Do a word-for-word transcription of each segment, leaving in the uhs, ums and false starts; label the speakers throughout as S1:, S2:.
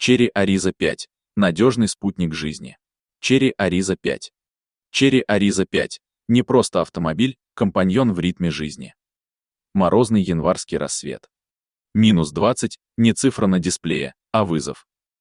S1: Chery Ariza пять. Надежный спутник жизни. Chery Ariza пять. Chery Ariza пять. Не просто автомобиль, компаньон в ритме жизни. Морозный январский рассвет. Минус двадцать, не цифра на дисплее, а вызов.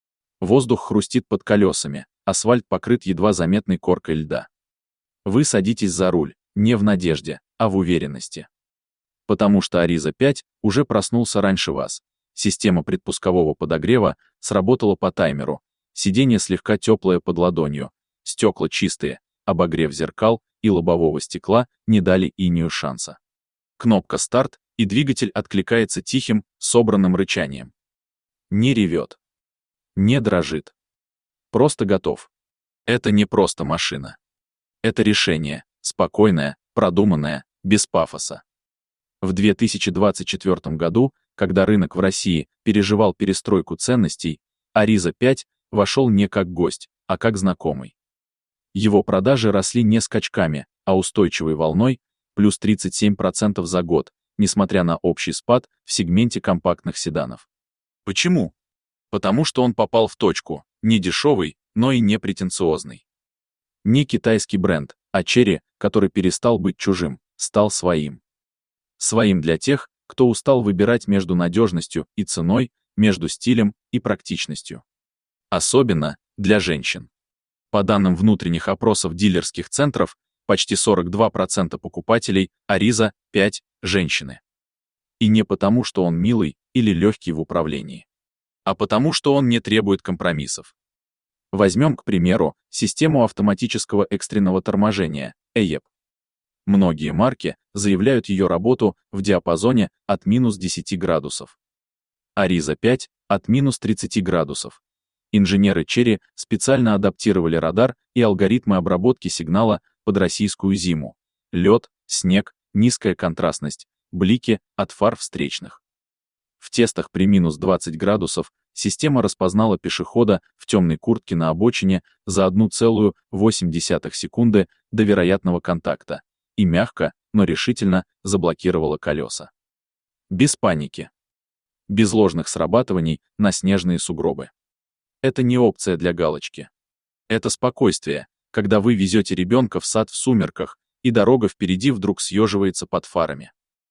S1: Воздух хрустит под колесами, асфальт покрыт едва заметной коркой льда. Вы садитесь за руль, не в надежде, а в уверенности. Потому что Ariza пять уже проснулся раньше вас. Система предпускового подогрева сработала по таймеру, сиденье слегка теплое под ладонью, стекла чистые, обогрев зеркал и лобового стекла не дали инею шанса. Кнопка «Старт», и двигатель откликается тихим, собранным рычанием. Не ревет. Не дрожит. Просто готов. Это не просто машина. Это решение, спокойное, продуманное, без пафоса. В две тысячи двадцать четвёртом году, когда рынок в России переживал перестройку ценностей, Ariza пять вошел не как гость, а как знакомый. Его продажи росли не скачками, а устойчивой волной, плюс тридцать семь процентов за год, несмотря на общий спад в сегменте компактных седанов. Почему? Потому что он попал в точку, не дешевый, но и не претенциозный. Не китайский бренд, а Chery, который перестал быть чужим, стал своим. Своим для тех, кто устал выбирать между надежностью и ценой, между стилем и практичностью. Особенно для женщин. По данным внутренних опросов дилерских центров, почти сорок два процента покупателей Ariza пять – женщины. И не потому, что он милый или легкий в управлении, а потому, что он не требует компромиссов. Возьмем, к примеру, систему автоматического экстренного торможения и и и пи. Многие марки заявляют ее работу в диапазоне от минус десяти градусов. Ariza пять – от минус тридцати градусов. Инженеры Chery специально адаптировали радар и алгоритмы обработки сигнала под российскую зиму. Лед, снег, низкая контрастность, блики от фар встречных. В тестах при минус двадцати градусов система распознала пешехода в темной куртке на обочине за одну целую восемь десятых секунды до вероятного контакта и мягко, но решительно заблокировала колеса. Без паники. Без ложных срабатываний на снежные сугробы. Это не опция для галочки. Это спокойствие, когда вы везете ребенка в сад в сумерках, и дорога впереди вдруг съеживается под фарами.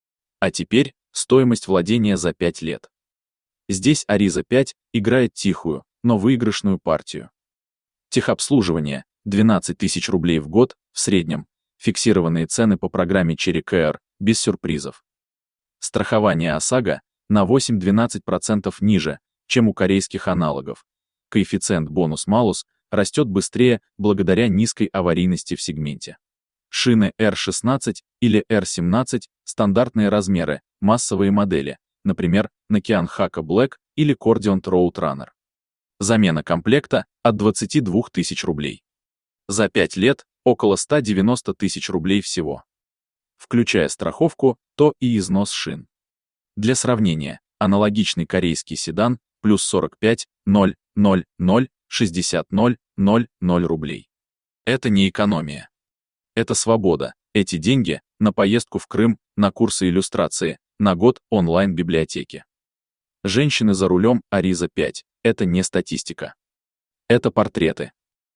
S1: А теперь стоимость владения за пять лет. Здесь Ariza пять играет тихую, но выигрышную партию. Техобслуживание – двенадцать тысяч рублей в год в среднем, фиксированные цены по программе Chery Care, без сюрпризов. Страхование ОСАГО на восемь-двенадцать процентов ниже, чем у корейских аналогов. Коэффициент бонус-малус растет быстрее благодаря низкой аварийности в сегменте. Шины эр шестнадцать или эр семнадцать – стандартные размеры, массовые модели, например, Nokian Hakka Black или Cordiant Road Runner. Замена комплекта от двадцати двух тысяч рублей. За пять лет около ста девяноста тысяч рублей всего. Включая страховку, то и износ шин. Для сравнения, аналогичный корейский седан плюс сорок пять ноль ноль ноль шестьдесят ноль ноль ноль рублей. Это не экономия. Это свобода. Эти деньги на поездку в Крым, на курсы иллюстрации, на год онлайн-библиотеки. Женщины за рулем Ariza пять – это не статистика. Это портреты.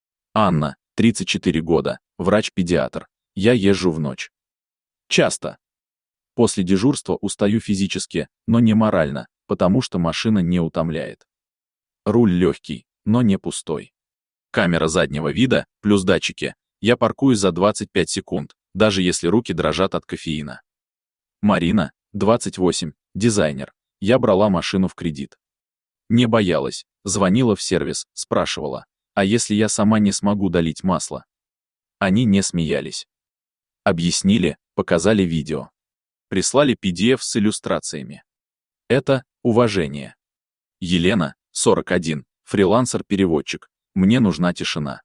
S1: Анна, тридцать четыре года, врач-педиатр. Я езжу в ночь. Часто. После дежурства устаю физически, но не морально, потому что машина не утомляет. Руль легкий, но не пустой. Камера заднего вида, плюс датчики. Я паркуюсь за двадцать пять секунд, даже если руки дрожат от кофеина. Марина, двадцать восемь, дизайнер. Я брала машину в кредит. Не боялась, звонила в сервис, спрашивала, а если я сама не смогу долить масло? Они не смеялись. Объяснили, показали видео. Прислали пи ди эф с иллюстрациями. Это уважение. Елена, сорок один, фрилансер-переводчик. Мне нужна тишина.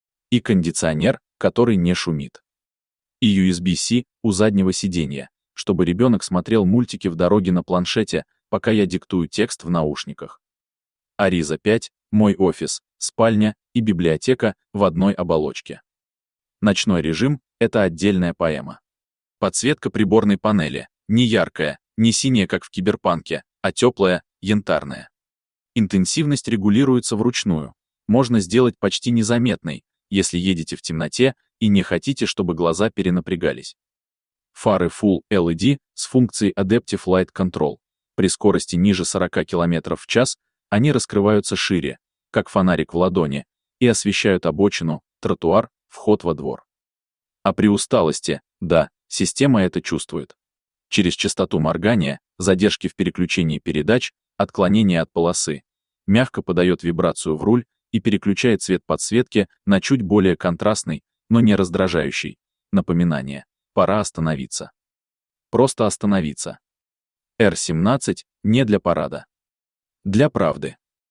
S1: И кондиционер, который не шумит. И ю эс би-C у заднего сиденья, чтобы ребенок смотрел мультики в дороге на планшете, пока я диктую текст в наушниках. Ariza пять – мой офис, спальня и библиотека в одной оболочке. Ночной режим – это отдельная поэма. Подсветка приборной панели – не яркая, не синяя, как в киберпанке, а теплая, янтарная. Интенсивность регулируется вручную. Можно сделать почти незаметной, если едете в темноте и не хотите, чтобы глаза перенапрягались. Фары Full эл и ди с функцией Adaptive Light Control. При скорости ниже сорока километров в час они раскрываются шире, как фонарик в ладони, и освещают обочину, тротуар, вход во двор. А при усталости, да, система это чувствует. Через частоту моргания, задержки в переключении передач, отклонения от полосы, мягко подает вибрацию в руль и переключает цвет подсветки на чуть более контрастный, но не раздражающий. Напоминание. Пора остановиться. Просто остановиться. эр семнадцать не для парада. Для правды.